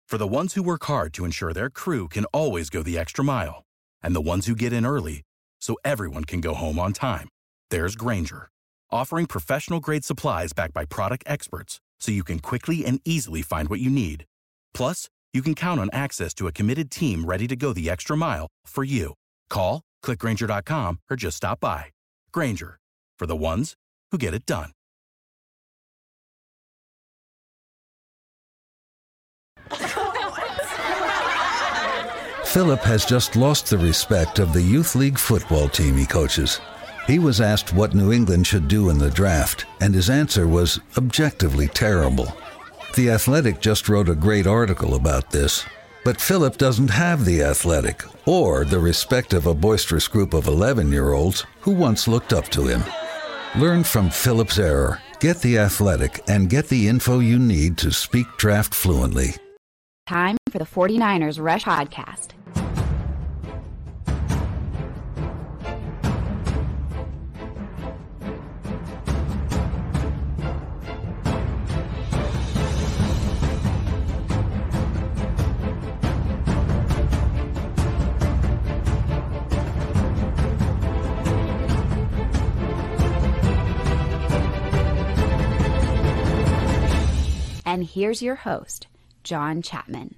For the ones who work hard to ensure their crew can always go the extra mile, and the ones who get in early so everyone can go home on time, there's Grainger, offering professional-grade supplies backed by product experts so you can quickly and easily find what you need. Plus, you can count on access to a committed team ready to go the extra mile for you. Call, click Grainger.com, or just stop by. Grainger, for the ones who get it done. Philip has just lost the respect of the youth league football team he coaches. He was asked what New England should do in the draft, and his answer was objectively terrible. The Athletic just wrote a great article about this. But Philip doesn't have The Athletic or the respect of a boisterous group of 11-year-olds who once looked up to him. Learn from Philip's error. Get The Athletic and get the info you need to speak draft fluently. Time for the 49ers Rush Podcast. And here's your host, John Chapman.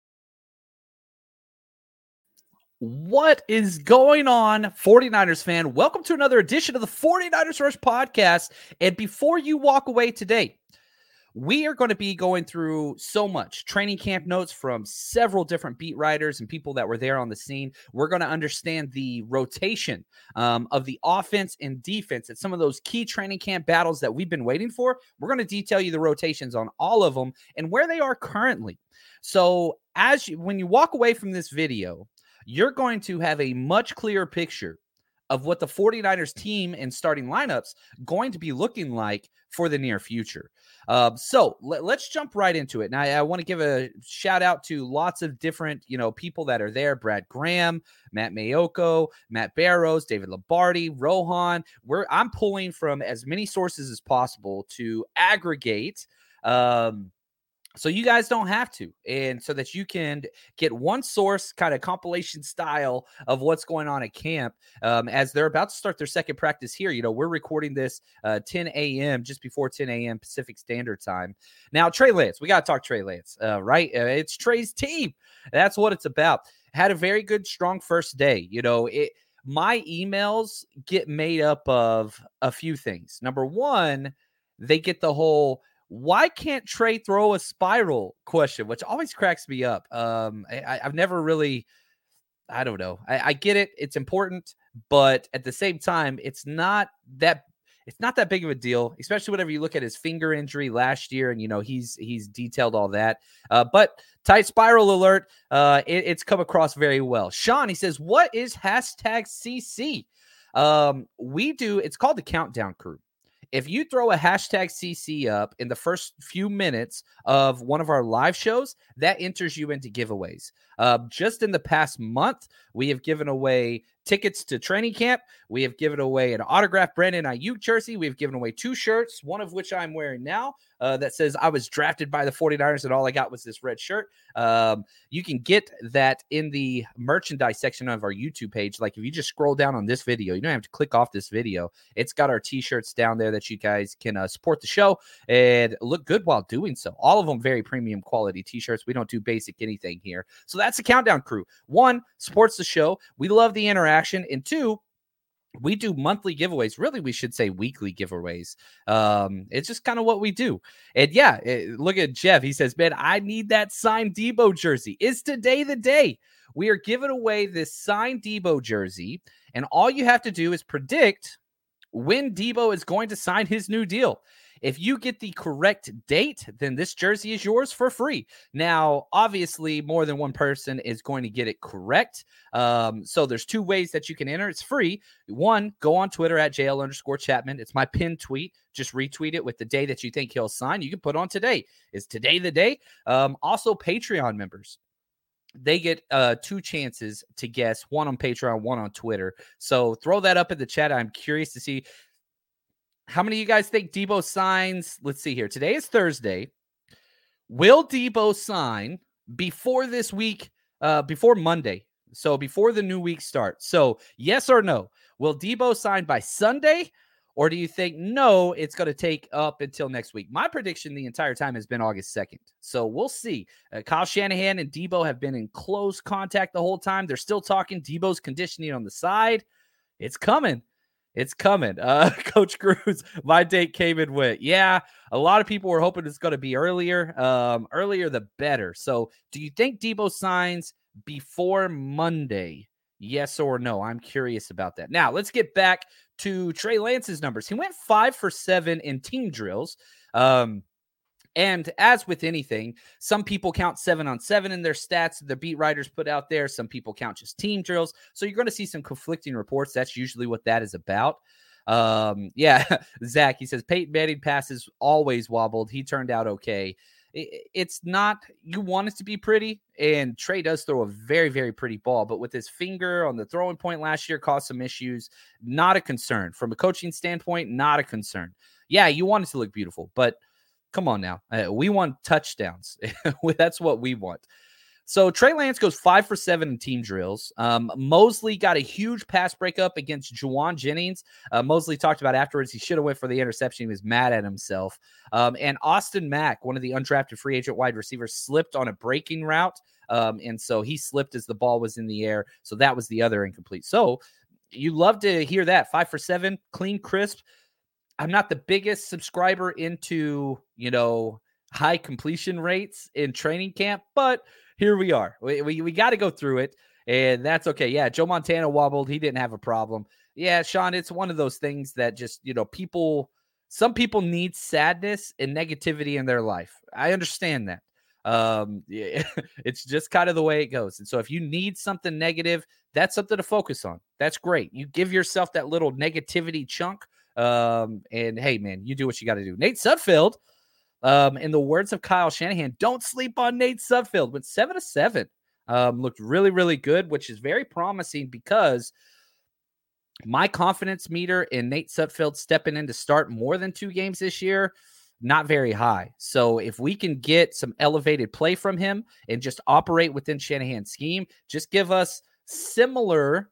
What is going on, 49ers fan? Welcome to another edition of the 49ers Rush Podcast. And before you walk away today, we are going to be going through so much training camp notes from several different beat writers and people that were there on the scene. We're going to understand the rotation of the offense and defense at some of those key training camp battles that we've been waiting for. We're going to detail you the rotations on all of them and where they are currently. So when you walk away from this video, you're going to have a much clearer picture of what the 49ers team and starting lineups going to be looking like for the near future. So let's jump right into it. Now, I want to give a shout out to lots of different, people that are there. Brad Graham, Matt Mayoko, Matt Barrows, David Lombardi, Rohan. I'm pulling from as many sources as possible to aggregate, so you guys don't have to, and so that you can get one source kind of compilation style of what's going on at camp as they're about to start their second practice here. We're recording this 10 a.m., just before 10 a.m. Pacific Standard Time. Now, Trey Lance, we got to talk Trey Lance, right? It's Trey's team. That's what it's about. Had a very good, strong first day. My emails get made up of a few things. Number one, they get the whole, why can't Trey throw a spiral question, which always cracks me up. I've never really, I don't know. I get it. It's important, but at the same time, it's not that big of a deal, especially whenever you look at his finger injury last year and, he's detailed all that. But tight spiral alert, it's come across very well. Sean, he says, what is #CC? It's called the Countdown Crew. If you throw a #CC up in the first few minutes of one of our live shows, that enters you into giveaways. Just in the past month, we have given away tickets to training camp. We have given away an autographed Brandon Ayuk jersey. We have given away 2 shirts, one of which I'm wearing now, that says I was drafted by the 49ers and all I got was this red shirt. You can get that in the merchandise section of our YouTube page. Like if you just scroll down on this video, you don't have to click off this video. It's got our t-shirts down there that you guys can support the show and look good while doing so. All of them very premium quality t-shirts. We don't do basic anything here. So that's the Countdown Crew. 1, supports the show. We love the interaction. And 2, we do monthly giveaways. Really, we should say weekly giveaways. It's just kind of what we do. And yeah, look at Jeff. He says, man, I need that signed Debo jersey. Is today the day? We are giving away this signed Debo jersey. And all you have to do is predict when Debo is going to sign his new deal. If you get the correct date, then this jersey is yours for free. Now, obviously, more than one person is going to get it correct. So there's 2 ways that you can enter. It's free. 1, go on Twitter at JL_Chapman. It's my pinned tweet. Just retweet it with the day that you think he'll sign. You can put on today. Is today the day? Also, Patreon members. They get 2 chances to guess, 1 on Patreon, 1 on Twitter. So throw that up in the chat. I'm curious to see how many of you guys think Debo signs. Let's see here. Today is Thursday. Will Debo sign before this week, before Monday. So before the new week starts. So yes or no, will Deebo sign by Sunday? Or do you think, no, it's going to take up until next week? My prediction the entire time has been August 2nd. So we'll see. Kyle Shanahan and Deebo have been in close contact the whole time. They're still talking. Deebo's conditioning on the side. It's coming. It's coming. Coach Cruz, my date came and went. Yeah, a lot of people were hoping it's going to be earlier. Earlier, the better. So do you think Deebo signs before Monday? Yes or no? I'm curious about that. Now, let's get back to Trey Lance's numbers. He went 5 for 7 in team drills. And as with anything, some people count 7-on-7 in their stats the beat writers put out there. Some people count just team drills. So you're going to see some conflicting reports. That's usually what that is about. Yeah, Zach, he says Peyton Manning passes always wobbled. He turned out okay. It's not, you want it to be pretty, and Trey does throw a very, very pretty ball, but with his finger on the throwing point last year caused some issues. Not a concern. From a coaching standpoint, not a concern. Yeah, you want it to look beautiful, but come on now. We want touchdowns. That's what we want. So Trey Lance goes 5 for 7 in team drills. Mosley got a huge pass breakup against Juwan Jennings. Mosley talked about afterwards he should have went for the interception. He was mad at himself. And Austin Mack, one of the undrafted free agent wide receivers, slipped on a breaking route. And so he slipped as the ball was in the air. So that was the other incomplete. So you love to hear that. 5 for 7, clean, crisp. I'm not the biggest subscriber into, high completion rates in training camp, but here we are. We got to go through it, and that's okay. Yeah, Joe Montana wobbled. He didn't have a problem. Yeah, Sean, it's one of those things that just, some people need sadness and negativity in their life. I understand that. Yeah, it's just kind of the way it goes. And so if you need something negative, that's something to focus on. That's great. You give yourself that little negativity chunk. And hey, man, you do what you got to do. Nate Sudfeld, in the words of Kyle Shanahan, don't sleep on Nate Sudfeld. Went 7-7. Looked really, really good, which is very promising because my confidence meter in Nate Sudfeld stepping in to start more than 2 games this year, not very high. So if we can get some elevated play from him and just operate within Shanahan's scheme, just give us similar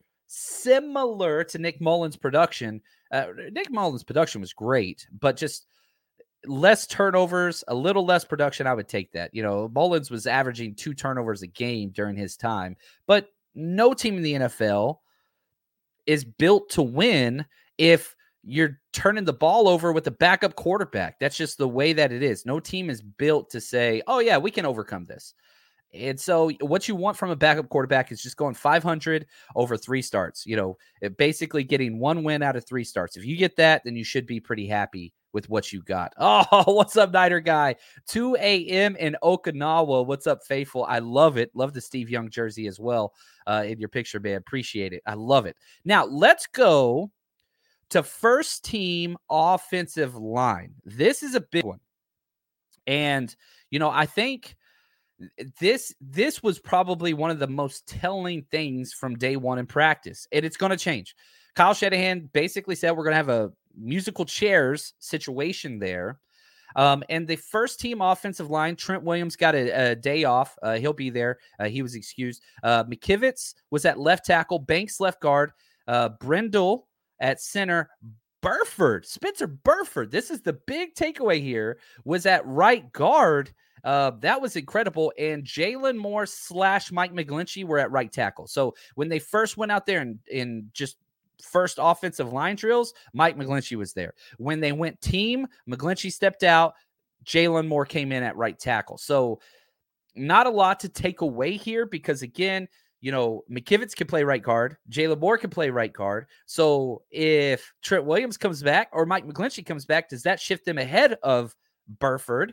to Nick Mullins' production. Nick Mullins' production was great, but just less turnovers, a little less production. I would take that. Mullins was averaging 2 turnovers a game during his time, but no team in the NFL is built to win if you're turning the ball over with a backup quarterback. That's just the way that it is. No team is built to say, oh yeah, we can overcome this. And so what you want from a backup quarterback is just going 500 over 3 starts, basically getting 1 win out of 3 starts. If you get that, then you should be pretty happy with what you got. Oh, what's up, Niner guy? 2 a.m. in Okinawa. What's up, Faithful? I love it. Love the Steve Young jersey as well in your picture, man. Appreciate it. I love it. Now, let's go to first team offensive line. This is a big one. And, I think this was probably one of the most telling things from day one in practice, and it's going to change. Kyle Shanahan basically said we're going to have a musical chairs situation there. And the first team offensive line, Trent Williams got a day off. He'll be there. He was excused. McKivitz was at left tackle, Banks left guard, Brendel at center, Spencer Burford. This is the big takeaway here, was at right guard. That was incredible. And Jalen Moore / Mike McGlinchey were at right tackle. So when they first went out there in just first offensive line drills, Mike McGlinchey was there. When they went team, McGlinchey stepped out. Jalen Moore came in at right tackle. So not a lot to take away here because, again, McKivitz can play right guard. Jalen Moore can play right guard. So if Trent Williams comes back or Mike McGlinchey comes back, does that shift them ahead of Burford?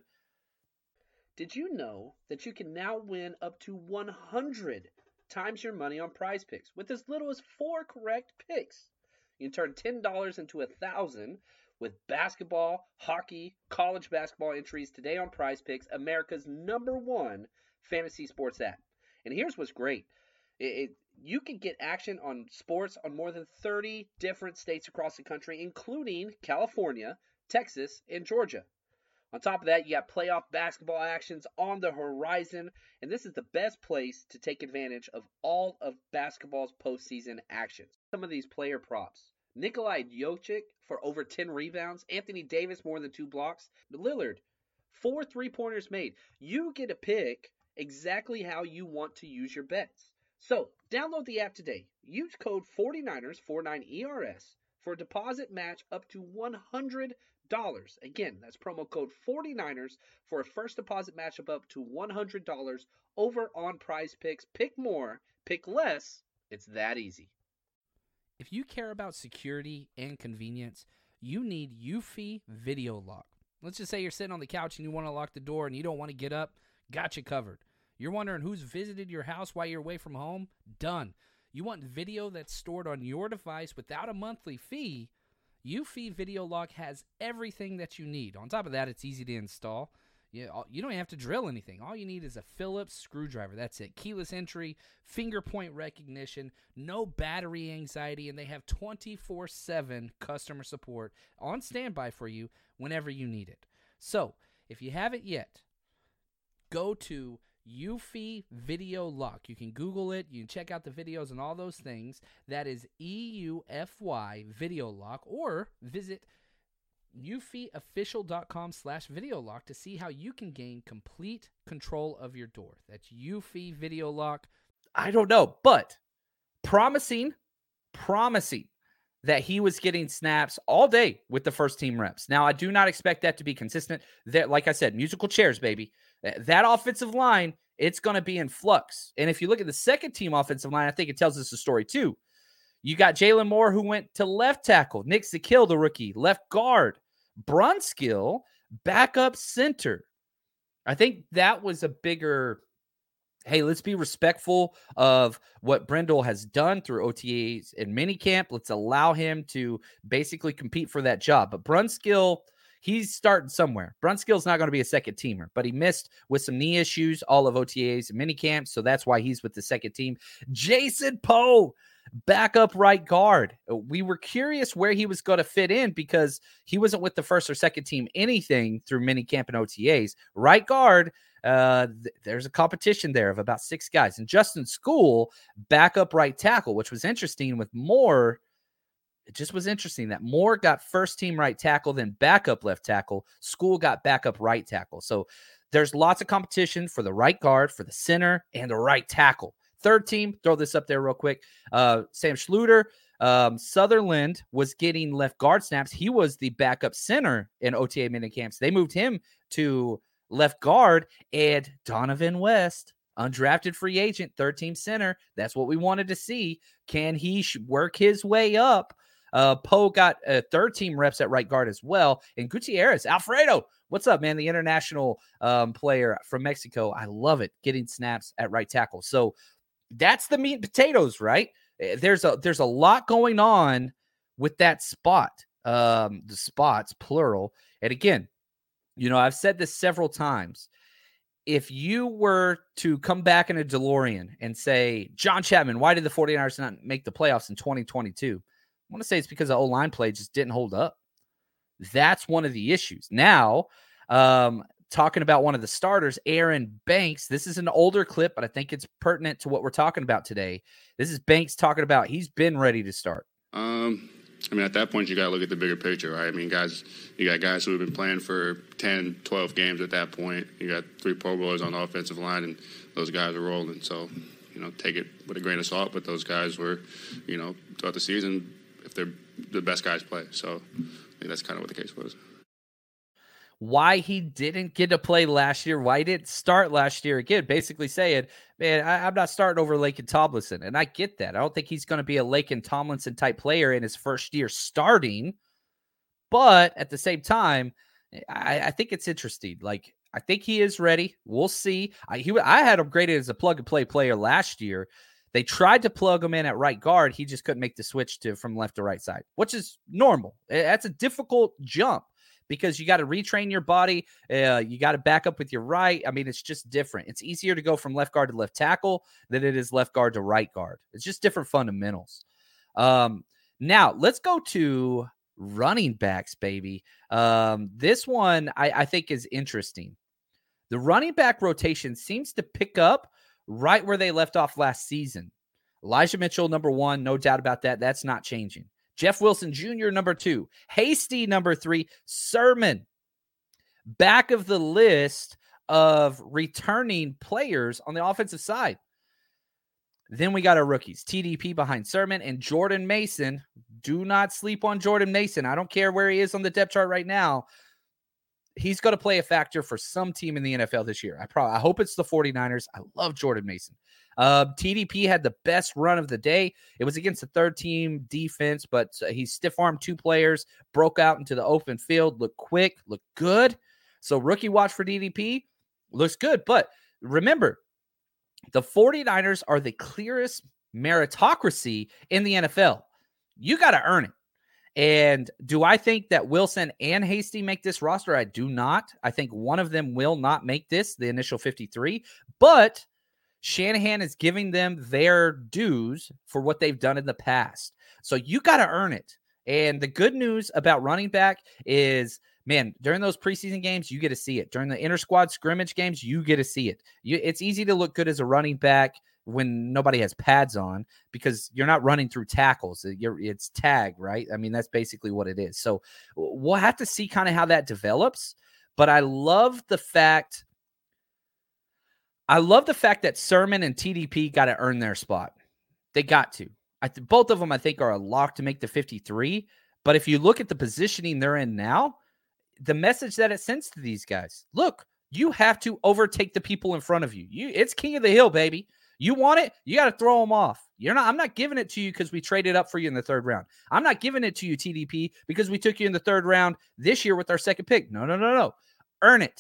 Did you know that you can now win up to 100 times your money on Prize Picks with as little as 4 correct picks? You can turn $10 into $1,000 with basketball, hockey, college basketball entries today on Prize Picks, America's #1 fantasy sports app. And here's what's great. You can get action on sports on more than 30 different states across the country, including California, Texas, and Georgia. On top of that, you got playoff basketball actions on the horizon, and this is the best place to take advantage of all of basketball's postseason actions. Some of these player props. Nikolai Jokic for over 10 rebounds. Anthony Davis more than 2 blocks. Lillard, 4 3-pointers made. You get to pick exactly how you want to use your bets. So, download the app today. Use code 49ers, 49ERS, for a deposit match up to $100. Again, that's promo code 49ers for a first deposit match up to $100 over on Prize Picks. Pick more, pick less. It's that easy. If you care about security and convenience, you need Eufy Video Lock. Let's just say you're sitting on the couch and you want to lock the door and you don't want to get up. Got you covered. You're wondering who's visited your house while you're away from home? Done. You want video that's stored on your device without a monthly fee? Eufy Video Lock has everything that you need. On top of that, it's easy to install. You don't even have to drill anything. All you need is a Phillips screwdriver. That's it. Keyless entry, finger point recognition, no battery anxiety, and they have 24/7 customer support on standby for you whenever you need it. So, if you haven't yet, go to Eufy Video Lock. You can Google it. You can check out the videos and all those things. That is EUFY Video Lock, or visit eufyofficial.com/video lock to see how you can gain complete control of your door. That's Eufy Video Lock. I don't know, but promising that he was getting snaps all day with the first team reps. Now, I do not expect that to be consistent. That, like I said, musical chairs, baby. That offensive line, it's going to be in flux. And if you look at the second team offensive line, I think it tells us a story too. You got Jalen Moore, who went to left tackle. Nick Zakill, the rookie, left guard. Brunskill, backup center. I think that was a bigger, hey, let's be respectful of what Brendel has done through OTAs and minicamp. Let's allow him to basically compete for that job. But Brunskill, he's starting somewhere. Brunskill's not going to be a second teamer, but he missed with some knee issues, all of OTAs and minicamp, so that's why he's with the second team. Jason Poe, backup right guard. We were curious where he was going to fit in because he wasn't with the first or second team anything through minicamp and OTAs. Right guard, there's a competition there of about 6 guys. And Justin School, backup right tackle, which was interesting with Moore. It just was interesting that Moore got first team right tackle, then backup left tackle. School got backup right tackle. So there's lots of competition for the right guard, for the center, and the right tackle. Third team, throw this up there real quick. Sam Schluter, Sutherland was getting left guard snaps. He was the backup center in OTA minicamps. They moved him to left guard. And Donovan West, undrafted free agent, third team center. That's what we wanted to see. Can he work his way up? Poe got third team reps at right guard as well. And Gutierrez, Alfredo, what's up, man? The international player from Mexico. I love it, getting snaps at right tackle. So that's the meat and potatoes, right? There's a lot going on with that spot, the spots, plural. And again, I've said this several times. If you were to come back in a DeLorean and say, John Chapman, why did the 49ers not make the playoffs in 2022? I want to say it's because the O-line play just didn't hold up. That's one of the issues. Now, talking about one of the starters, Aaron Banks. This is an older clip, but I think it's pertinent to what we're talking about today. This is Banks talking about he's been ready to start. At that point, you got to look at the bigger picture, right? You got guys who have been playing for 10, 12 games at that point. You got 3 Pro Bowlers on the offensive line, and those guys are rolling. So, take it with a grain of salt, but those guys were, throughout the season, if they're the best guys play. So I think that's kind of what the case was. Why he didn't get to play last year, why he didn't start last year, again, basically saying, man, I'm not starting over Laken Tomlinson. And I get that. I don't think he's going to be a Laken Tomlinson type player in his first year starting. But at the same time, I think it's interesting. Like, I think he is ready. We'll see. I had him graded as a plug-and-play player last year. They tried to plug him in at right guard. He just couldn't make the switch from left to right side, which is normal. That's a difficult jump, because you got to retrain your body. You got to back up with your right. It's just different. It's easier to go from left guard to left tackle than it is left guard to right guard. It's just different fundamentals. Now, let's go to running backs, baby. This one I think is interesting. The running back rotation seems to pick up right where they left off last season. Elijah Mitchell, number 1, no doubt about that. That's not changing. Jeff Wilson Jr., number 2. Hasty, number 3. Sermon, back of the list of returning players on the offensive side. Then we got our rookies, TDP behind Sermon and Jordan Mason. Do not sleep on Jordan Mason. I don't care where he is on the depth chart right now. He's going to play a factor for some team in the NFL this year. I hope it's the 49ers. I love Jordan Mason. TDP had the best run of the day. It was against the third-team defense, but he stiff-armed 2 players, broke out into the open field, looked quick, looked good. So rookie watch for TDP looks good. But remember, the 49ers are the clearest meritocracy in the NFL. You got to earn it. And do I think that Wilson and Hasty make this roster? I do not. I think one of them will not make the initial 53. But Shanahan is giving them their dues for what they've done in the past. So you got to earn it. And the good news about running back is, man, during those preseason games, you get to see it. During the inter-squad scrimmage games, you get to see it. It's easy to look good as a running back when nobody has pads on because you're not running through tackles. It's tag, right? I mean, that's basically what it is. So we'll have to see kind of how that develops. But I love the fact that Sermon and TDP got to earn their spot. They got to. Both of them, I think, are a lock to make the 53. But if you look at the positioning they're in now, the message that it sends to these guys, look, you have to overtake the people in front of you. It's king of the hill, baby. You want it, you got to throw them off. I'm not giving it to you because we traded up for you in the 3rd round. I'm not giving it to you, TDP, because we took you in the 3rd round this year with our 2nd pick. No. Earn it.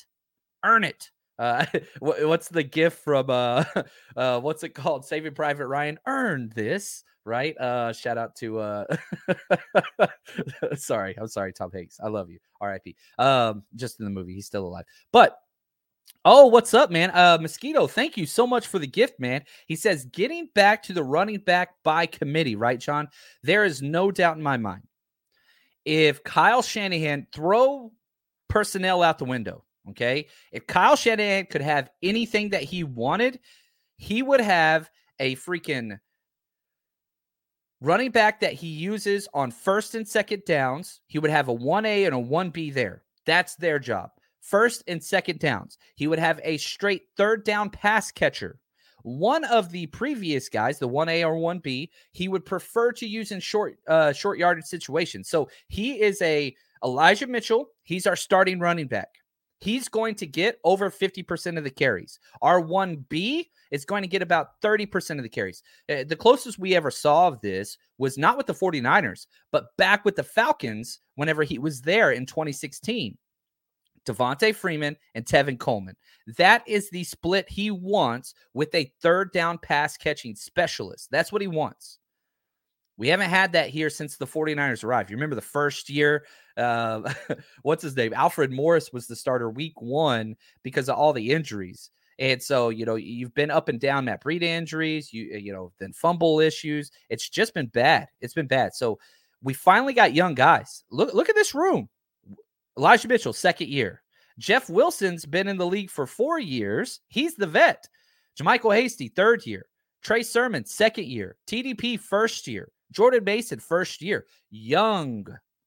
What's the gift from what's it called? Saving Private Ryan. Earn this, right? Shout out to I'm sorry, Tom Hanks. I love you. R.I.P. Just in the movie, he's still alive. But what's up, man? Mosquito, thank you so much for the gift, man. He says, getting back to the running back by committee, right, John? There is no doubt in my mind. If Kyle Shanahan throw personnel out the window, okay? If Kyle Shanahan could have anything that he wanted, he would have a freaking running back that he uses on 1st and 2nd downs. He would have a 1A and a 1B there. That's their job. 1st and 2nd downs. He would have a straight 3rd down pass catcher. One of the previous guys, the 1A or 1B, he would prefer to use in short yardage situations. So he is a Elijah Mitchell. He's our starting running back. He's going to get over 50% of the carries. Our 1B is going to get about 30% of the carries. The closest we ever saw of this was not with the 49ers, but back with the Falcons whenever he was there in 2016. Devontae Freeman and Tevin Coleman. That is the split he wants with a 3rd down pass catching specialist. That's what he wants. We haven't had that here since the 49ers arrived. You remember the first year, what's his name? Alfred Morris was the starter week 1 because of all the injuries. And so, you've been up and down Matt Breida injuries, then fumble issues. It's just been bad. It's been bad. So we finally got young guys. Look at this room. Elijah Mitchell, 2nd year. Jeff Wilson's been in the league for 4 years. He's the vet. JaMycal Hasty, 3rd year. Trey Sermon, 2nd year. TDP, 1st year. Jordan Mason, 1st year. Young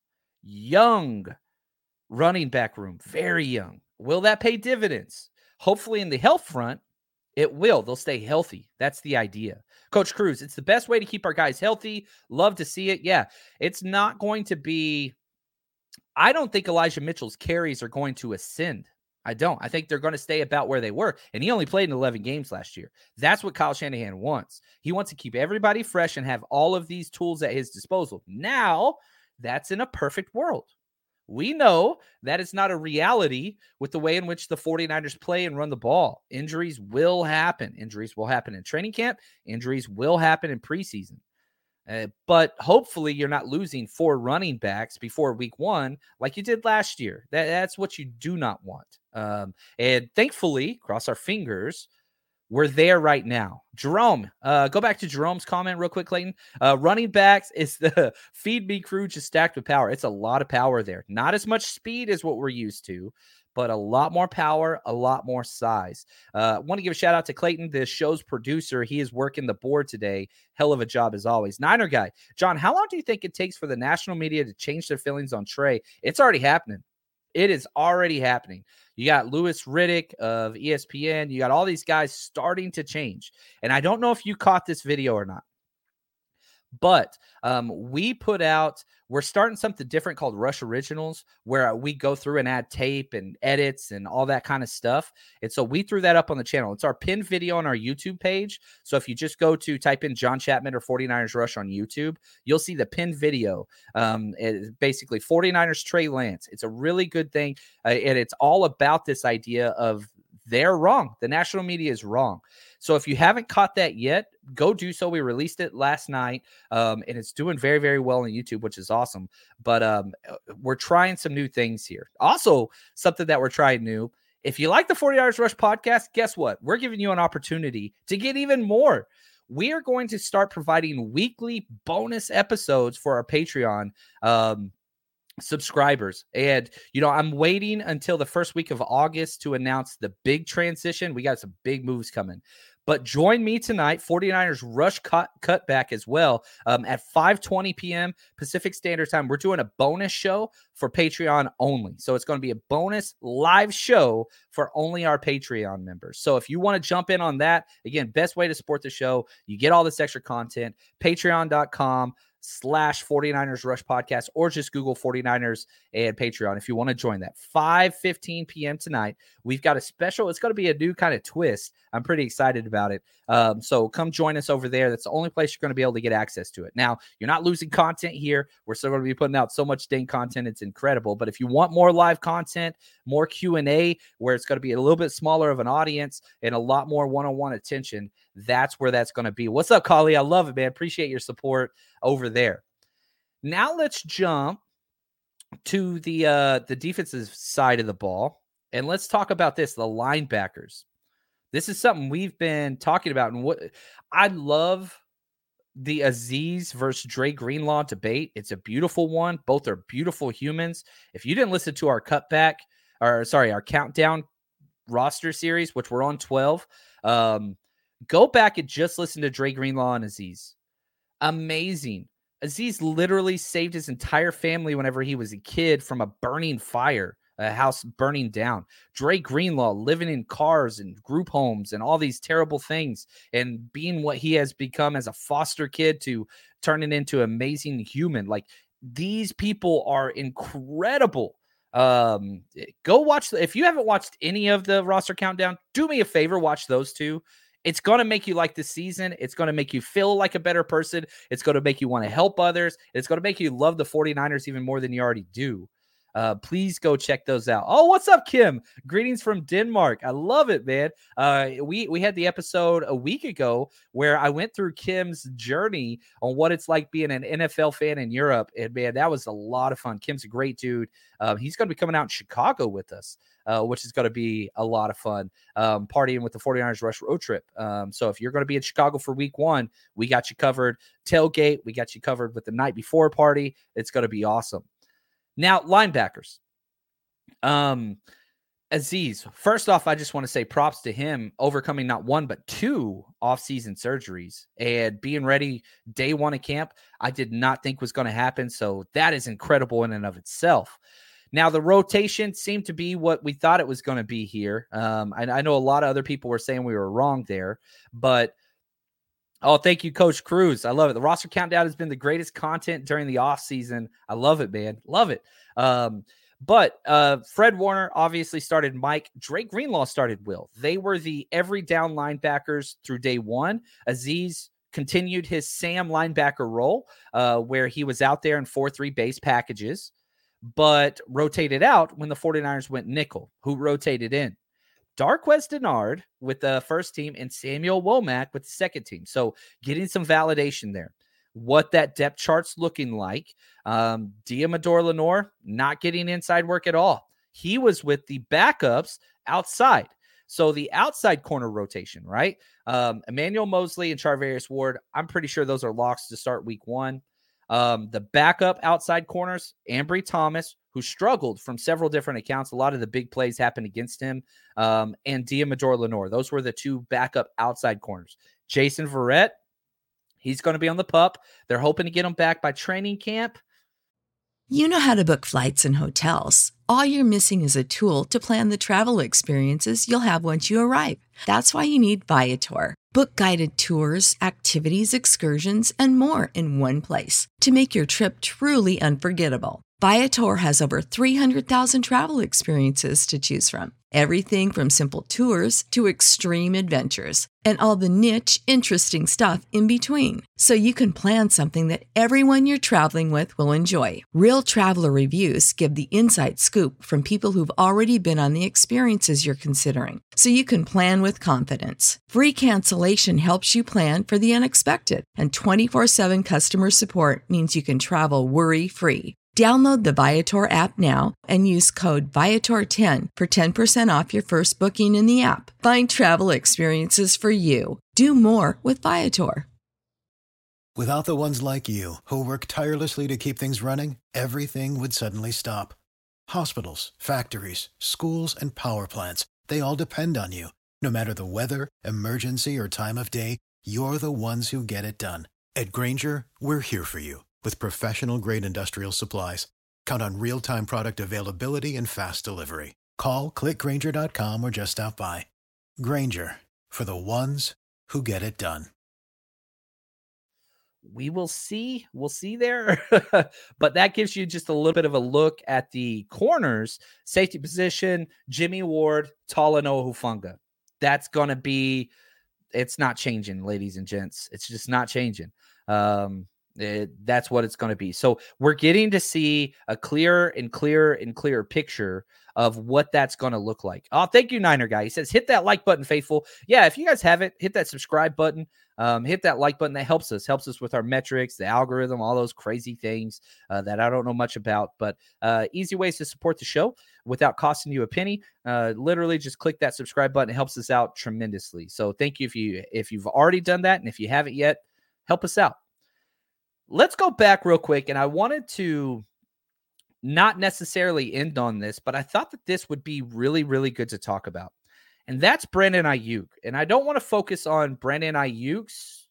running back room. Very young. Will that pay dividends? Hopefully in the health front, it will. They'll stay healthy. That's the idea. Coach Cruz, it's the best way to keep our guys healthy. Love to see it. Yeah, it's not going to be... I don't think Elijah Mitchell's carries are going to ascend. I don't. I think they're going to stay about where they were. And he only played in 11 games last year. That's what Kyle Shanahan wants. He wants to keep everybody fresh and have all of these tools at his disposal. Now, that's in a perfect world. We know that it's not a reality with the way in which the 49ers play and run the ball. Injuries will happen. Injuries will happen in training camp. Injuries will happen in preseason. But hopefully you're not losing 4 running backs before week 1 like you did last year. That's what you do not want. And thankfully, cross our fingers, We're there right now. Jerome, go back to Jerome's comment real quick, Clayton. Running backs is the feed me crew just stacked with power. It's a lot of power there. Not as much speed as what we're used to, but a lot more power, a lot more size. Want to give a shout out to Clayton, the show's producer. He is working the board today. Hell of a job as always. Niner guy. John, how long do you think it takes for the national media to change their feelings on Trey? It's already happening. It is already happening. You got Louis Riddick of ESPN. You got all these guys starting to change. And I don't know if you caught this video or not, but we're starting something different called Rush Originals, where we go through and add tape and edits and all that kind of stuff. And so we threw that up on the channel. It's our pinned video on our YouTube page. So if you just go to type in John Chapman or 49ers Rush on YouTube, you'll see the pinned video. It's basically 49ers Trey Lance. It's a really good thing. And it's all about this idea of they're wrong. The national media is wrong. So if you haven't caught that yet, go do so. We released it last night, and it's doing very, very well on YouTube, which is awesome. But we're trying some new things here. Also, something that we're trying new. If you like the 49ers Rush podcast, guess what? We're giving you an opportunity to get even more. We are going to start providing weekly bonus episodes for our Patreon subscribers. And, I'm waiting until the first week of August to announce the big transition. We got some big moves coming. But join me tonight, 49ers Rush Cutback as well, at 5:20 p.m. Pacific Standard Time. We're doing a bonus show for Patreon only. So it's going to be a bonus live show for only our Patreon members. So if you want to jump in on that, again, best way to support the show, you get all this extra content, patreon.com/49ers Rush Podcast, or just Google 49ers and Patreon if you want to join that. 5:15 p.m. tonight. We've got a special. It's going to be a new kind of twist. I'm pretty excited about it. So come join us over there. That's the only place you're going to be able to get access to it. Now, you're not losing content here. We're still going to be putting out so much dang content. It's incredible. But if you want more live content, more Q&A, where it's going to be a little bit smaller of an audience and a lot more one-on-one attention, that's where that's going to be. What's up, Kali? I love it, man. Appreciate your support over there. Now let's jump to the defensive side of the ball, and let's talk about this, the linebackers. This is something we've been talking about, and what I love the Azeez versus Dre Greenlaw debate. It's a beautiful one. Both are beautiful humans. If you didn't listen to our our countdown roster series, which we're on 12, go back and just listen to Dre Greenlaw and Azeez. Amazing. Azeez literally saved his entire family whenever he was a kid from a burning fire, a house burning down. Dre Greenlaw living in cars and group homes and all these terrible things, and being what he has become as a foster kid to turning into an amazing human. Like, these people are incredible. Go watch. If you haven't watched any of the roster countdown, do me a favor, watch those two. It's going to make you like this season. It's going to make you feel like a better person. It's going to make you want to help others. It's going to make you love the 49ers even more than you already do. Please go check those out. Oh, what's up, Kim? Greetings from Denmark. I love it, man. We had the episode a week ago where I went through Kim's journey on what it's like being an NFL fan in Europe. And man, that was a lot of fun. Kim's a great dude. He's going to be coming out in Chicago with us, which is going to be a lot of fun, partying with the 49ers Rush road trip. So if you're going to be in Chicago for week 1, we got you covered. Tailgate, we got you covered with the night before party. It's going to be awesome. Now, linebackers. Azeez, first off, I just want to say props to him overcoming not 1, but 2 off-season surgeries and being ready day 1 of camp. I did not think was going to happen, so that is incredible in and of itself. Now, the rotation seemed to be what we thought it was going to be here. I know a lot of other people were saying we were wrong there, but thank you, Coach Cruz. I love it. The roster countdown has been the greatest content during the offseason. I love it, man. Love it. But Fred Warner obviously started Mike. Dre Greenlaw started Will. They were the every down linebackers through day 1. Azeez continued his Sam linebacker role, where he was out there in 4-3 base packages, but rotated out when the 49ers went nickel. Who rotated in? Darqueze Dennard with the first team and Samuel Womack with the second team. So getting some validation there. What that depth chart's looking like. Diamador Lenore not getting inside work at all. He was with the backups outside. So the outside corner rotation, right? Emmanuel Mosley and Charvarius Ward, I'm pretty sure those are locks to start week 1. The backup outside corners, Ambry Thomas, who struggled from several different accounts. A lot of the big plays happened against him. And Diamador Lenore. Those were the 2 backup outside corners. Jason Verrett, he's going to be on the PUP. They're hoping to get him back by training camp. You know how to book flights and hotels. All you're missing is a tool to plan the travel experiences you'll have once you arrive. That's why you need Viator. Book guided tours, activities, excursions, and more in one place to make your trip truly unforgettable. Viator has over 300,000 travel experiences to choose from. Everything from simple tours to extreme adventures and all the niche, interesting stuff in between. So you can plan something that everyone you're traveling with will enjoy. Real traveler reviews give the inside scoop from people who've already been on the experiences you're considering. So you can plan with confidence. Free cancellation helps you plan for the unexpected. And 24/7 customer support means you can travel worry-free. Download the Viator app now and use code Viator10 for 10% off your first booking in the app. Find travel experiences for you. Do more with Viator. Without the ones like you, who work tirelessly to keep things running, everything would suddenly stop. Hospitals, factories, schools, and power plants, they all depend on you. No matter the weather, emergency, or time of day, you're the ones who get it done. At Grainger, we're here for you. With professional-grade industrial supplies, count on real-time product availability and fast delivery. Call, click Grainger.com, or just stop by. Grainger, for the ones who get it done. We will see. We'll see there. But that gives you just a little bit of a look at the corners. Safety position, Jimmy Ward, Talanoa Hufanga. That's going to be, it's not changing, ladies and gents. It's just not changing. That's what it's going to be. So we're getting to see a clearer and clearer picture of what that's going to look like. Oh, thank you, Niner Guy. He says, hit that like button, faithful. Yeah, if you guys haven't, hit that subscribe button. Hit that like button. That helps us with our metrics, the algorithm, all those crazy things that I don't know much about. But easy ways to support the show without costing you a penny. Literally just click that subscribe button. It helps us out tremendously. So thank you if you've already done that. And if you haven't yet, help us out. Let's go back real quick, and I wanted to not necessarily end on this, but I thought that this would be really, really good to talk about, and that's Brandon Aiyuk. And I don't want to focus on Brandon Aiyuk's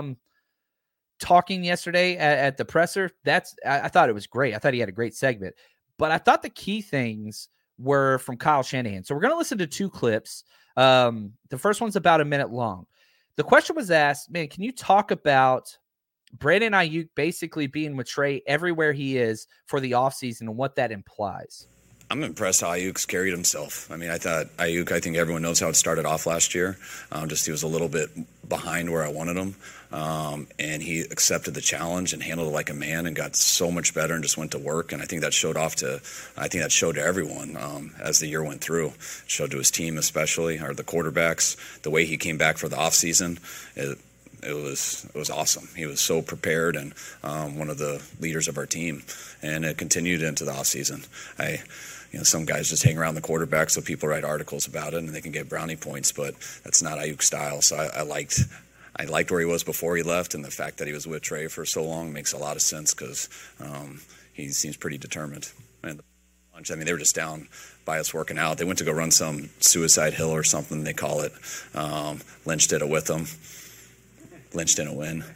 talking yesterday at the presser. I thought it was great. I thought he had a great segment, but I thought the key things were from Kyle Shanahan. So we're going to listen to 2 clips. The first one's about a minute long. The question was asked, man, can you talk about Brandon Aiyuk basically being with Trey everywhere he is for the offseason and what that implies? I'm impressed how Ayuk's carried himself. I mean, I think everyone knows how it started off last year. He was a little bit behind where I wanted him. And he accepted the challenge and handled it like a man and got so much better and just went to work. And I think that showed to everyone as the year went through. It showed to his team especially, or the quarterbacks, the way he came back for the offseason. It was awesome. He was so prepared and one of the leaders of our team. And it continued into the offseason. Some guys just hang around the quarterback so people write articles about it and they can get brownie points, but that's not Ayuk's style. So I liked where he was before he left, and the fact that he was with Trey for so long makes a lot of sense because he seems pretty determined. And they were just down by us working out. They went to go run some suicide hill or something, they call it. Lynch did it with them. Lynch didn't win.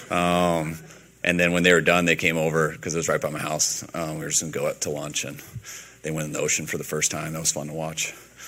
And then when they were done, they came over because it was right by my house. We were just going to go out to lunch, and they went in the ocean for the first time. That was fun to watch.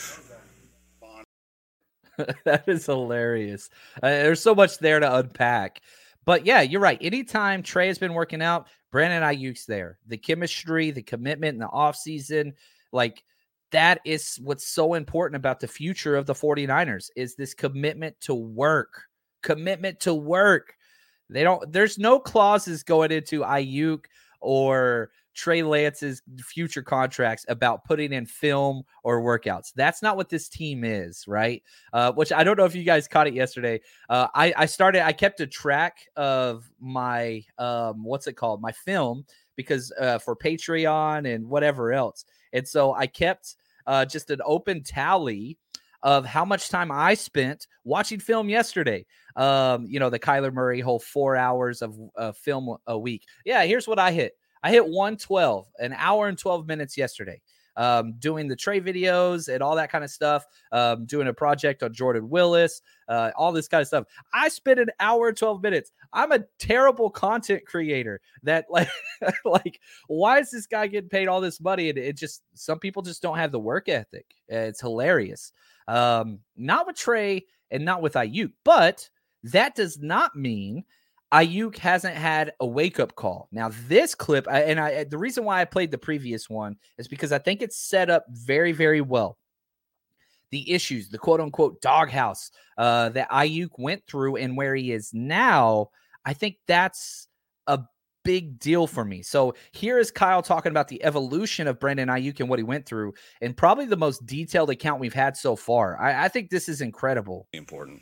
That is hilarious. There's so much there to unpack. But yeah, you're right. Anytime Trey has been working out, Brandon Aiyuk's there. The chemistry, the commitment in the offseason, that is what's so important about the future of the 49ers is this commitment to work. Commitment to work. There's no clauses going into Aiyuk or Trey Lance's future contracts about putting in film or workouts. That's not what this team is, right? Which I don't know if you guys caught it yesterday. I kept a track of my, my film because for Patreon and whatever else. And so I kept just an open tally of how much time I spent watching film yesterday. The Kyler Murray whole 4 hours of film a week. Yeah, here's what I hit. I hit 112, an hour and 12 minutes yesterday. Doing the Trey videos and all that kind of stuff, doing a project on Jordan Willis, all this kind of stuff. I spent an hour and 12 minutes. I'm a terrible content creator that like why is this guy getting paid all this money? And it just, some people just don't have the work ethic. It's hilarious. Not with Trey and not with Aiyuk, but that does not mean Aiyuk hasn't had a wake-up call. Now, this clip, the reason why I played the previous one is because I think it's set up very, very well. The issues, the quote-unquote doghouse that Aiyuk went through and where he is now, I think that's a big deal for me. So here is Kyle talking about the evolution of Brandon Aiyuk and what he went through, and probably the most detailed account we've had so far. I think this is incredible. Important.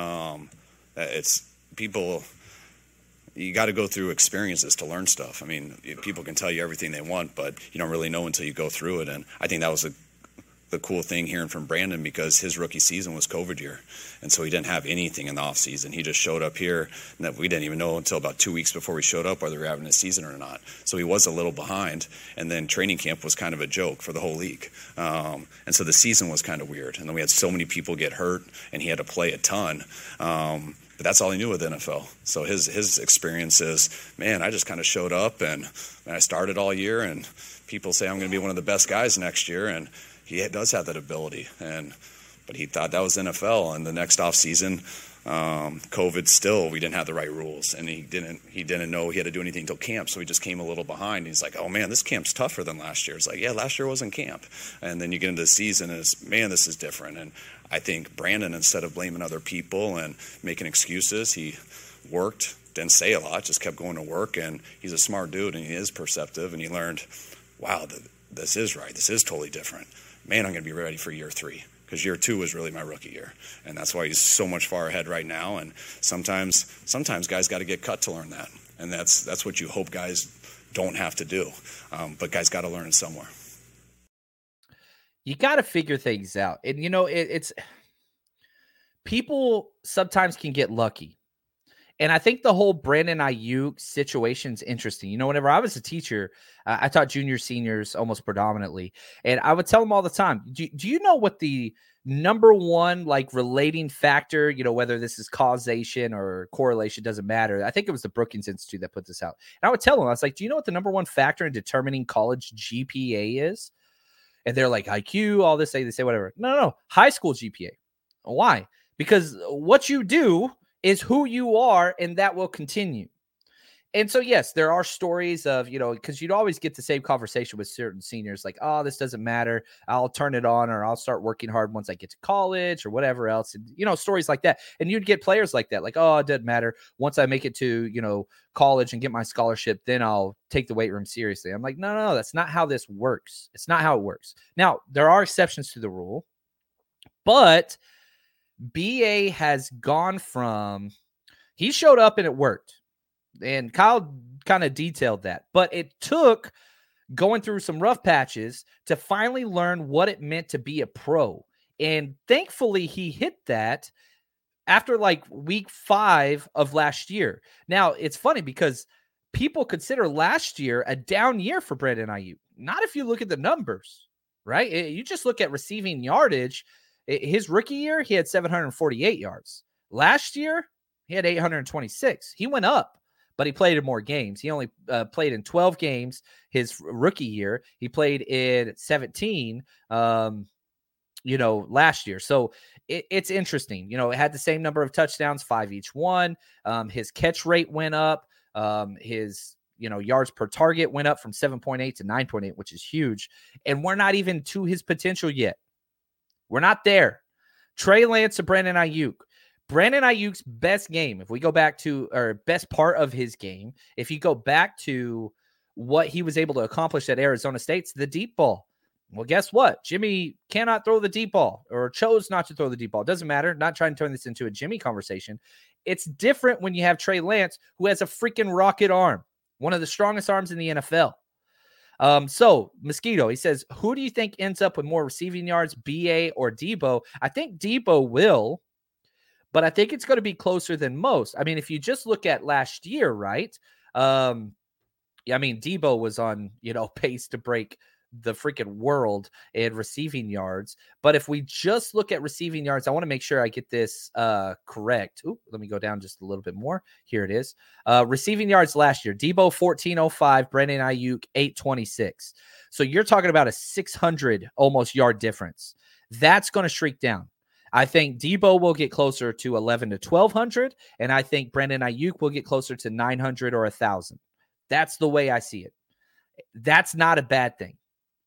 It's people... You got to go through experiences to learn stuff. I mean, people can tell you everything they want, but you don't really know until you go through it. And I think that was the cool thing hearing from Brandon, because his rookie season was COVID year. And so he didn't have anything in the offseason. He just showed up here, and that we didn't even know until about 2 weeks before we showed up whether we were having a season or not. So he was a little behind. And then training camp was kind of a joke for the whole league. And so the season was kind of weird. And then we had so many people get hurt, and he had to play a ton. But that's all he knew with the NFL. So his experience is, man, I just kind of showed up and I started all year, and people say I'm going to be one of the best guys next year, and he does have that ability. But he thought that was NFL, and the next off season, COVID still, we didn't have the right rules, and he didn't know he had to do anything until camp, so he just came a little behind. He's like, oh man, this camp's tougher than last year. It's like, yeah, last year wasn't camp. And then you get into the season, and it's, man, this is different. And I think Brandon, instead of blaming other people and making excuses, he worked, didn't say a lot, just kept going to work. And he's a smart dude, and he is perceptive. And he learned, wow, this is right. This is totally different. Man, I'm going to be ready for year 3, because year 2 was really my rookie year. And that's why he's so much far ahead right now. And sometimes guys got to get cut to learn that. And that's what you hope guys don't have to do. But guys got to learn it somewhere. You got to figure things out. And, it's people sometimes can get lucky. And I think the whole Brandon Aiyuk situation is interesting. Whenever I was a teacher, I taught junior seniors almost predominantly. And I would tell them all the time, do you know what the number one relating factor, whether this is causation or correlation, doesn't matter. I think it was the Brookings Institute that put this out. And I would tell them, I was like, do you know what the number one factor in determining college GPA is? And they're like, IQ, all this, they say whatever. No. High school GPA. Why? Because what you do is who you are, and that will continue. And so, yes, there are stories of, because you'd always get the same conversation with certain seniors, like, oh, this doesn't matter. I'll turn it on, or I'll start working hard once I get to college or whatever else. And, stories like that. And you'd get players like that, like, oh, it doesn't matter. Once I make it to, college and get my scholarship, then I'll take the weight room seriously. I'm like, no, that's not how this works. It's not how it works. Now, there are exceptions to the rule, but BA has gone from, he showed up and it worked. And Kyle kind of detailed that. But it took going through some rough patches to finally learn what it meant to be a pro. And thankfully, he hit that after week 5 of last year. Now, it's funny because people consider last year a down year for Brandon Aiyuk. Not if you look at the numbers, right? You just look at receiving yardage. His rookie year, he had 748 yards. Last year, he had 826. He went up, but he played in more games. He only played in 12 games his rookie year. He played in 17, last year. So it's interesting. It had the same number of touchdowns, 5 each one. His catch rate went up. His yards per target went up from 7.8 to 9.8, which is huge. And we're not even to his potential yet. We're not there. Trey Lance to Brandon Aiyuk. Brandon Ayuk's best game, if we go back to, or best part of his game, if you go back to what he was able to accomplish at Arizona State, it's the deep ball. Well, guess what? Jimmy cannot throw the deep ball, or chose not to throw the deep ball. It doesn't matter. Not trying to turn this into a Jimmy conversation. It's different when you have Trey Lance, who has a freaking rocket arm, one of the strongest arms in the NFL. So Mosquito, he says, who do you think ends up with more receiving yards, BA or Debo? I think Debo will, but I think it's going to be closer than most. I mean, if you just look at last year, right? I mean, Debo was on, pace to break the freaking world in receiving yards. But if we just look at receiving yards, I want to make sure I get this correct. Ooh, let me go down just a little bit more. Here it is. Receiving yards last year, Debo 1405, Brandon Ayuk 826. So you're talking about a 600 almost yard difference. That's going to shrink down. I think Debo will get closer to 11 to 1200, and I think Brandon Ayuk will get closer to 900 or 1000. That's the way I see it. That's not a bad thing.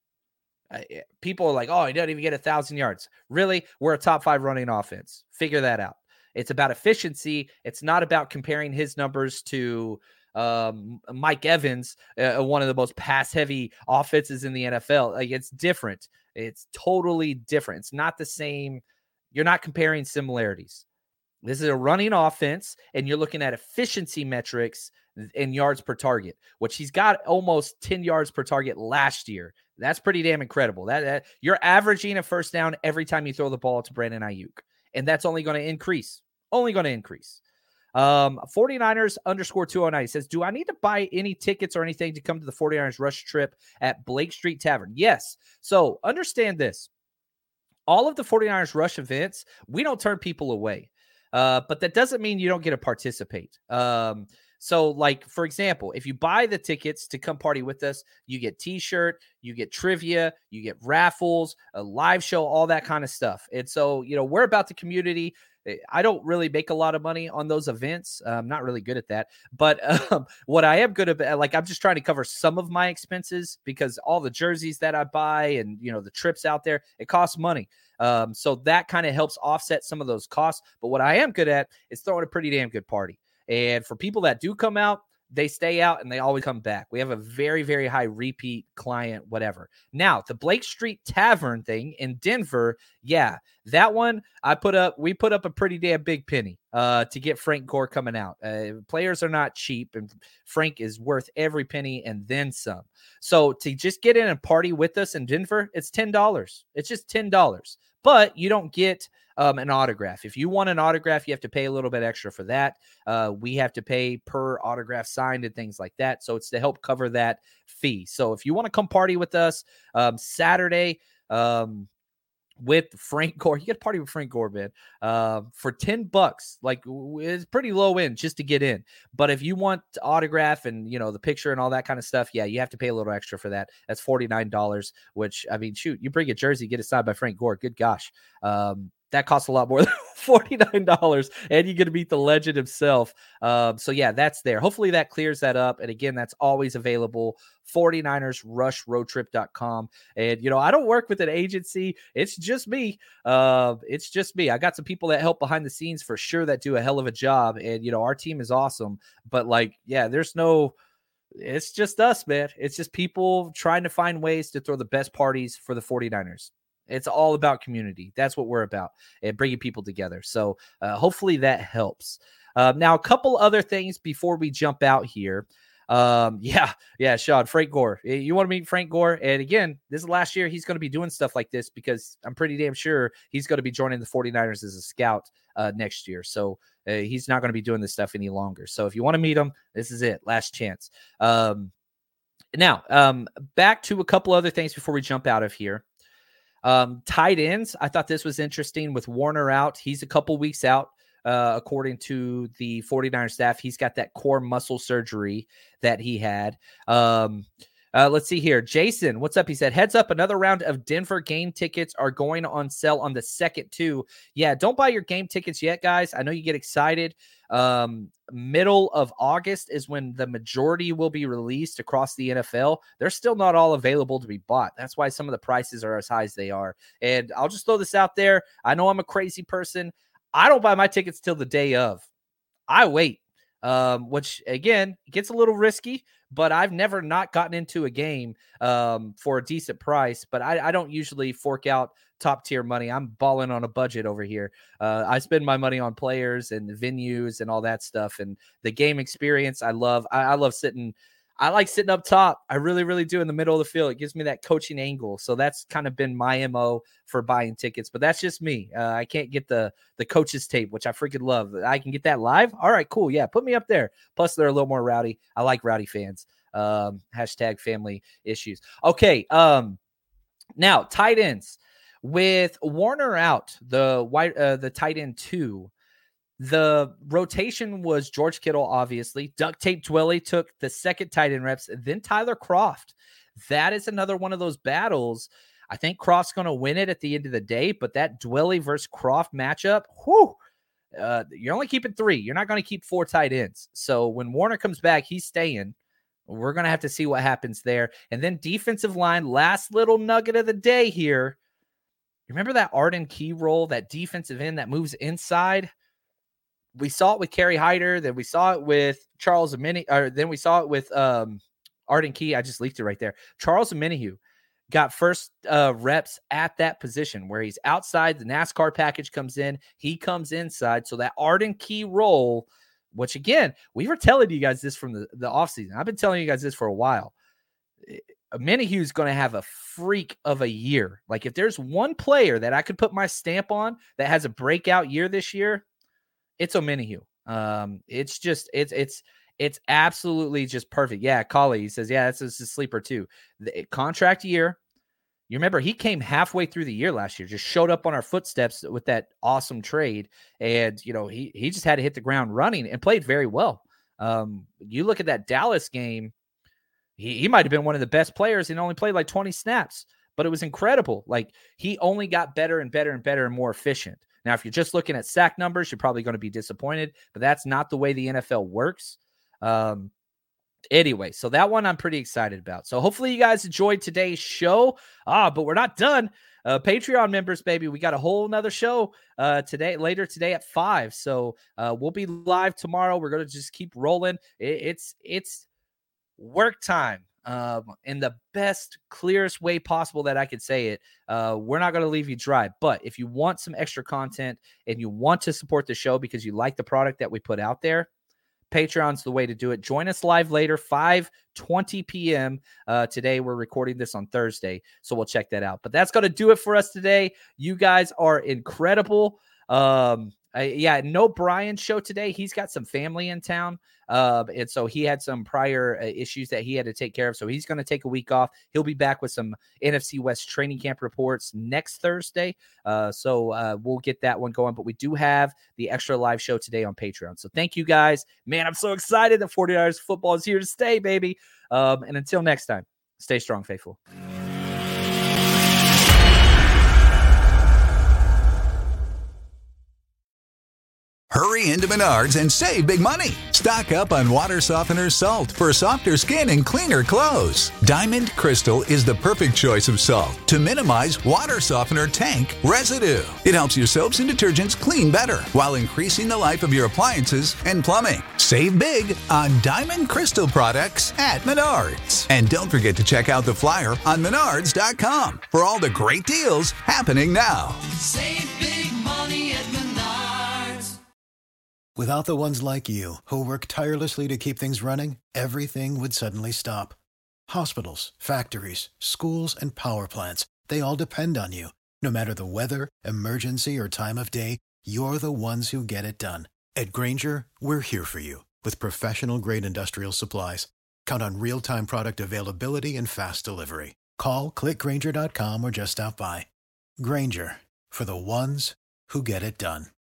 People are like, oh, he doesn't even get 1,000 yards. Really? We're a top 5 running offense. Figure that out. It's about efficiency. It's not about comparing his numbers to Mike Evans, one of the most pass-heavy offenses in the NFL. Like, it's different. It's totally different. It's not the same. You're not comparing similarities. This is a running offense, and you're looking at efficiency metrics in yards per target, which he's got almost 10 yards per target last year. That's pretty damn incredible. That you're averaging a first down every time you throw the ball to Brandon Ayuk, and that's only going to increase. Only going to increase. 49ers _209 says, do I need to buy any tickets or anything to come to the 49ers rush trip at Blake Street Tavern? Yes. So understand this. All of the 49ers rush events, we don't turn people away. But that doesn't mean you don't get to participate. So, like, for example, if you buy the tickets to come party with us, you get t-shirt, you get trivia, you get raffles, a live show, all that kind of stuff. And so, we're about the community. I don't really make a lot of money on those events. I'm not really good at that. But what I am good at, like, I'm just trying to cover some of my expenses because all the jerseys that I buy and, the trips out there, it costs money. So that kind of helps offset some of those costs. But what I am good at is throwing a pretty damn good party. And for people that do come out, they stay out and they always come back. We have a very, very high repeat client, whatever. Now, the Blake Street Tavern thing in Denver, yeah, that one we put up a pretty damn big penny to get Frank Gore coming out. Players are not cheap, and Frank is worth every penny and then some. So to just get in and party with us in Denver, it's $10. It's just $10. But you don't get an autograph. If you want an autograph, you have to pay a little bit extra for that. We have to pay per autograph signed and things like that. So it's to help cover that fee. So if you want to come party with us Saturday with Frank Gore, you get a party with Frank Gore, man, for $10. Like, it's pretty low end just to get in. But if you want to autograph and, the picture and all that kind of stuff, yeah, you have to pay a little extra for that. That's $49, which, I mean, shoot, you bring a jersey, get it signed by Frank Gore. Good gosh. That costs a lot more than $49, and you get to meet the legend himself. So, yeah, that's there. Hopefully that clears that up. And, again, that's always available, 49ersrushroadtrip.com. And, I don't work with an agency. It's just me. I got some people that help behind the scenes for sure that do a hell of a job. And, our team is awesome. But, it's just us, man. It's just people trying to find ways to throw the best parties for the 49ers. It's all about community. That's what we're about, and bringing people together. So hopefully that helps. Now, a couple other things before we jump out here. Sean, Frank Gore. You want to meet Frank Gore? And again, this is last year. He's going to be doing stuff like this because I'm pretty damn sure he's going to be joining the 49ers as a scout next year. So he's not going to be doing this stuff any longer. So if you want to meet him, this is it. Last chance. Now, back to a couple other things before we jump out of here. Tight ends. I thought this was interesting with Warner out. He's a couple weeks out. According to the 49ers staff, he's got that core muscle surgery that he had. Let's see here. Jason, what's up? He said, heads up, another round of Denver game tickets are going on sale on the 2nd too. Yeah, don't buy your game tickets yet, guys. I know you get excited. Middle of August is when the majority will be released across the NFL. They're still not all available to be bought. That's why some of the prices are as high as they are. And I'll just throw this out there. I know I'm a crazy person. I don't buy my tickets till the day of. I wait, which, again, gets a little risky, but I've never not gotten into a game for a decent price. But I don't usually fork out top-tier money. I'm balling on a budget over here. I spend my money on players and the venues and all that stuff. And the game experience, I love. I love sitting – I like sitting up top. I really, really do in the middle of the field. It gives me that coaching angle. So that's kind of been my MO for buying tickets, but that's just me. I can't get the coaches tape, which I freaking love. I can get that live. All right, cool. Yeah. Put me up there. Plus they're a little more rowdy. I like rowdy fans. Hashtag family issues. Okay. Now tight ends with Warner out, the tight end 2. The rotation was George Kittle, obviously. Duct Tape Dwelley took the second tight end reps, then Tyler Kroft. That is another one of those battles. I think Kroft's going to win it at the end of the day, but that Dwelley versus Kroft matchup, you're only keeping 3. You're not going to keep 4 tight ends. So when Warner comes back, he's staying. We're going to have to see what happens there. And then defensive line, last little nugget of the day here. Remember that Arden Key role, that defensive end that moves inside? We saw it with Kerry Hyder, then we saw it with Charles Omenihu, or then we saw it with Arden Key. I just leaked it right there. Charles Omenihu got first reps at that position where he's outside. The NASCAR package comes in. He comes inside. So that Arden Key role, which again, we were telling you guys this from the offseason. I've been telling you guys this for a while. Omenihu's going to have a freak of a year. Like if there's one player that I could put my stamp on that has a breakout year this year, it's Omenihu. It's absolutely just perfect. Yeah, Collie, he says, yeah, that's a sleeper too. The contract year. You remember he came halfway through the year last year, just showed up on our footsteps with that awesome trade. And, he just had to hit the ground running and played very well. You look at that Dallas game, he might have been one of the best players and only played like 20 snaps, but it was incredible. Like he only got better and better and better and more efficient. Now, if you're just looking at sack numbers, you're probably going to be disappointed, but that's not the way the NFL works. Anyway, so that one I'm pretty excited about. So hopefully you guys enjoyed today's show. But we're not done. Patreon members, baby, we got a whole nother show later today at 5. So we'll be live tomorrow. We're going to just keep rolling. It's work time. In the best, clearest way possible that I could say it. We're not going to leave you dry, but if you want some extra content and you want to support the show because you like the product that we put out there, Patreon's the way to do it. Join us live later, 5:20 p.m. Today, we're recording this on Thursday, so we'll check that out. But that's going to do it for us today. You guys are incredible. No Brian show today. He's got some family in town. And so he had some prior issues that he had to take care of. So he's going to take a week off. He'll be back with some NFC West training camp reports next Thursday. So we'll get that one going. But we do have the extra live show today on Patreon. So thank you guys. Man, I'm so excited that 49ers football is here to stay, baby. And until next time, stay strong, faithful. Hurry into Menards and save big money. Stock up on water softener salt for softer skin and cleaner clothes. Diamond Crystal is the perfect choice of salt to minimize water softener tank residue. It helps your soaps and detergents clean better while increasing the life of your appliances and plumbing. Save big on Diamond Crystal products at Menards. And don't forget to check out the flyer on Menards.com for all the great deals happening now. Save big money at Menards. Without the ones like you, who work tirelessly to keep things running, everything would suddenly stop. Hospitals, factories, schools, and power plants, they all depend on you. No matter the weather, emergency, or time of day, you're the ones who get it done. At Grainger, we're here for you with professional-grade industrial supplies. Count on real-time product availability and fast delivery. Call, click Grainger.com, or just stop by. Grainger, for the ones who get it done.